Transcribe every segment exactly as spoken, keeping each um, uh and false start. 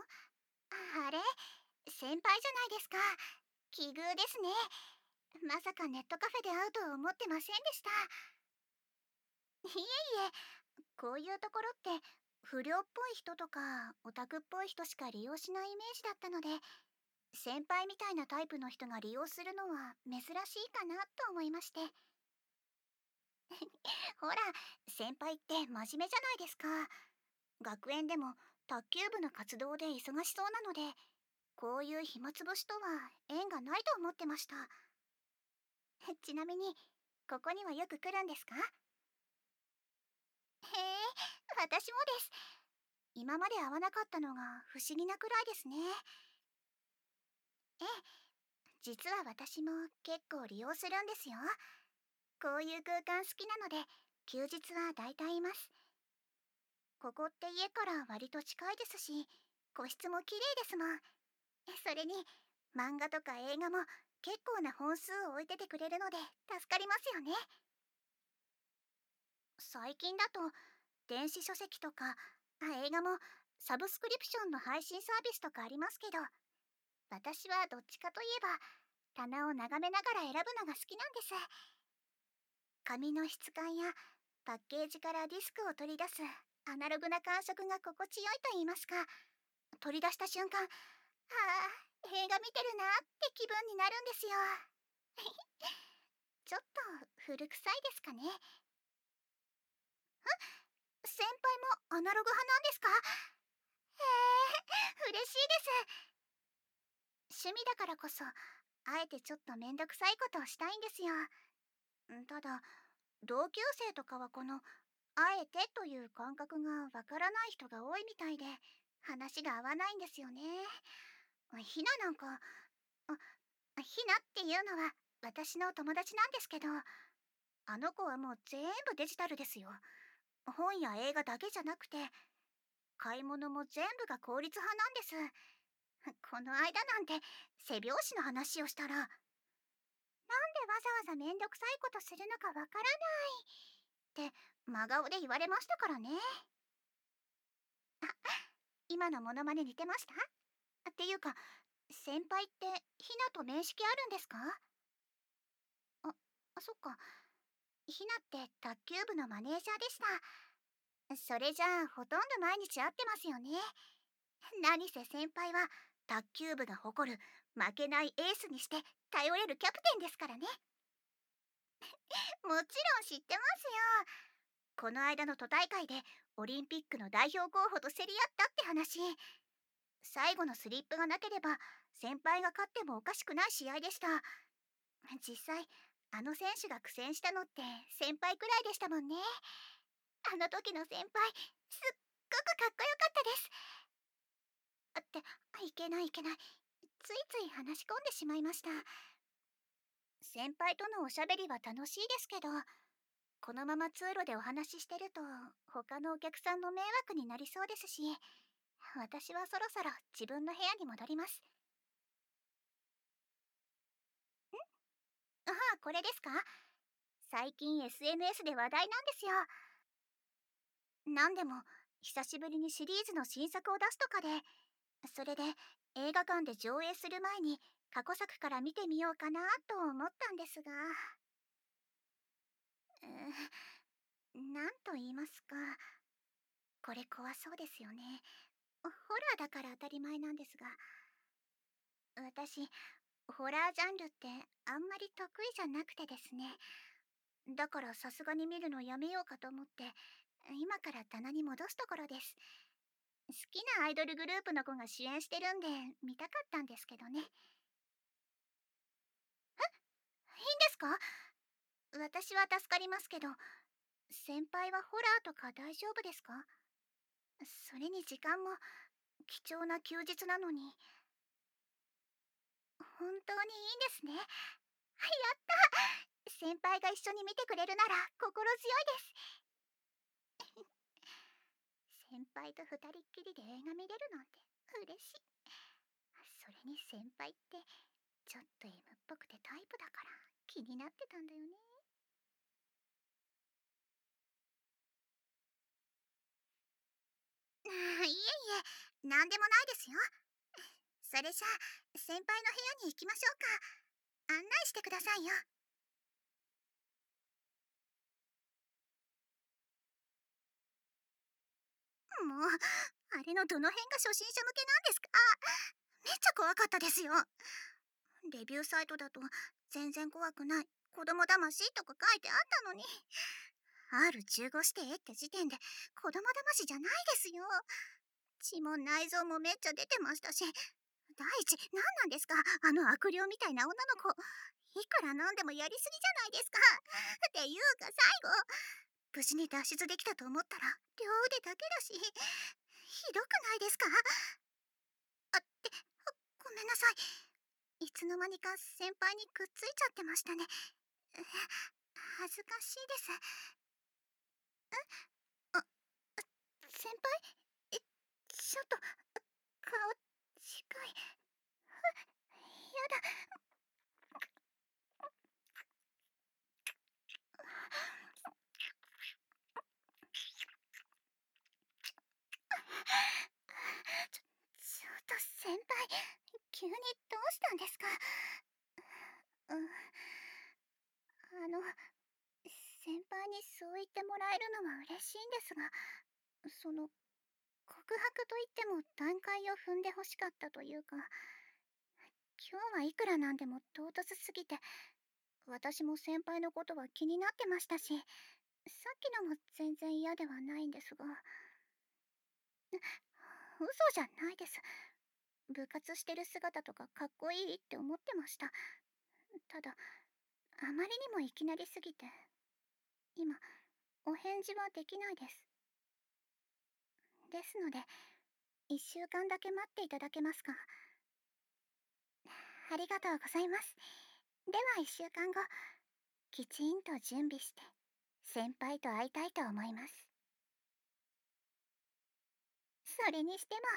あれ、先輩じゃないですか。奇遇ですね。まさかネットカフェで会うとは思ってませんでした。いえいえ、こういうところって不良っぽい人とかオタクっぽい人しか利用しないイメージだったので、先輩みたいなタイプの人が利用するのは珍しいかなと思いまして。ほら、先輩って真面目じゃないですか。学園でも卓球部の活動で忙しそうなので、こういう暇つぶしとは縁がないと思ってました。ちなみに、ここにはよく来るんですか？へえ、私もです。今まで会わなかったのが不思議なくらいですね。ええ、実は私も結構利用するんですよ。こういう空間好きなので、休日はだいたいいます。ここって家から割と近いですし、個室も綺麗ですもん。それに、漫画とか映画も結構な本数を置いててくれるので助かりますよね。最近だと、電子書籍とか、あ映画もサブスクリプションの配信サービスとかありますけど、私はどっちかといえば、棚を眺めながら選ぶのが好きなんです。紙の質感やパッケージからディスクを取り出すアナログな感触が心地よいと言いますか、取り出した瞬間、はあ、映画見てるなって気分になるんですよ。ちょっと古臭いですかね。先輩もアナログ派なんですか？へえ、嬉しいです。趣味だからこそ、あえてちょっとめんどくさいことをしたいんですよ。んただ、同級生とかはこの、あえてという感覚がわからない人が多いみたいで、話が合わないんですよね。ひななんか、あ、ひなっていうのは私の友達なんですけど、あの子はもう全部デジタルですよ。本や映画だけじゃなくて、買い物も全部が効率派なんです。この間なんて背拍子の話をしたら、なんでわざわざめんどくさいことするのかわからないって真顔で言われましたからね。今のモノマネ似てました？っていうか、先輩ってひなと面識あるんですか？あ、あそっか。ひなって卓球部のマネージャーでした。それじゃあほとんど毎日会ってますよね。何せ先輩は卓球部が誇る負けないエースにして頼れるキャプテンですからね。もちろん知ってますよ。この間の都大会でオリンピックの代表候補と競り合ったって話。最後のスリップがなければ先輩が勝ってもおかしくない試合でした。実際あの選手が苦戦したのって先輩くらいでしたもんね。あの時の先輩、すっごくかっこよかったです。あって、いけないいけない。ついつい話し込んでしまいました。先輩とのおしゃべりは楽しいですけど、このまま通路でお話ししてると他のお客さんの迷惑になりそうですし、私はそろそろ自分の部屋に戻ります。ああ、これですか？最近 エスエヌエス で話題なんですよ。なんでも久しぶりにシリーズの新作を出すとかで、それで映画館で上映する前に過去作から見てみようかなと思ったんですが、うーなんと言いますか、これ怖そうですよね。ホラーだから当たり前なんですが、私ホラージャンルってあんまり得意じゃなくてですね。だからさすがに見るのやめようかと思って、今から棚に戻すところです。好きなアイドルグループの子が主演してるんで見たかったんですけどね。いいんですか？私は助かりますけど、先輩はホラーとか大丈夫ですか？それに時間も貴重な休日なのに。本当にいいんですね。やった先輩が一緒に見てくれるなら心強いです。先輩と二人っきりで映画見れるなんて嬉しい。それに先輩ってちょっと エム っぽくてタイプだから気になってたんだよね。ああ、いえいなんでもないですよ。それじゃあ、先輩の部屋に行きましょうか。案内してくださいよ。もう、あれのどの辺が初心者向けなんですか？めっちゃ怖かったですよ。レビューサイトだと、全然怖くない、子供騙しとか書いてあったのに、アールじゅうご 指定って時点で子供騙しじゃないですよ。血も内臓もめっちゃ出てましたし、第一、何なんですかあの悪霊みたいな女の子。いくらなんでもやりすぎじゃないですか。っていうか最後、無事に脱出できたと思ったら両腕だけだし、ひどくないですか？あって、ごめんなさい。いつの間にか先輩にくっついちゃってましたね。え恥ずかしいです。あ、先輩、え、ちょっと、顔近い。やだ。ちょ、ちょっと先輩、急にどうしたんですか？うん、あの、先輩にそう言ってもらえるのは嬉しいんですが、その、告白といっても段階を踏んで欲しかったというか、今日はいくらなんでも唐突すぎて、私も先輩のことは気になってましたし、さっきのも全然嫌ではないんですが、嘘じゃないです。部活してる姿とかかっこいいって思ってました。ただ、あまりにもいきなりすぎて、今、お返事はできないです。ですので、一週間だけ待っていただけますか？ありがとうございます。では一週間後、きちんと準備して、先輩と会いたいと思います。それにしても、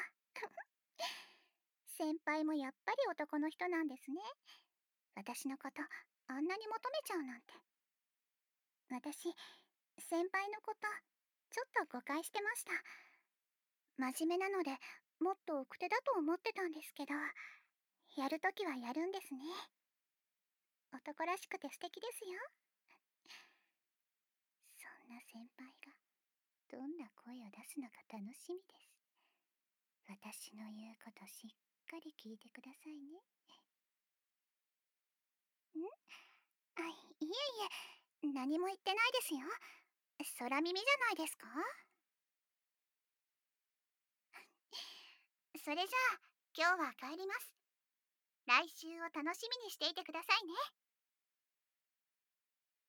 先輩もやっぱり男の人なんですね。私のこと、あんなに求めちゃうなんて。私、先輩のこと、ちょっと誤解してました。真面目なので、もっと奥手だと思ってたんですけど、やるときはやるんですね。男らしくて素敵ですよ。そんな先輩が、どんな声を出すのか楽しみです。私の言うことしっかり聞いてくださいね。んあ、いえいえ、何も言ってないですよ。空耳じゃないですか？それじゃあ、今日は帰ります。来週を楽しみにしていてくださいね。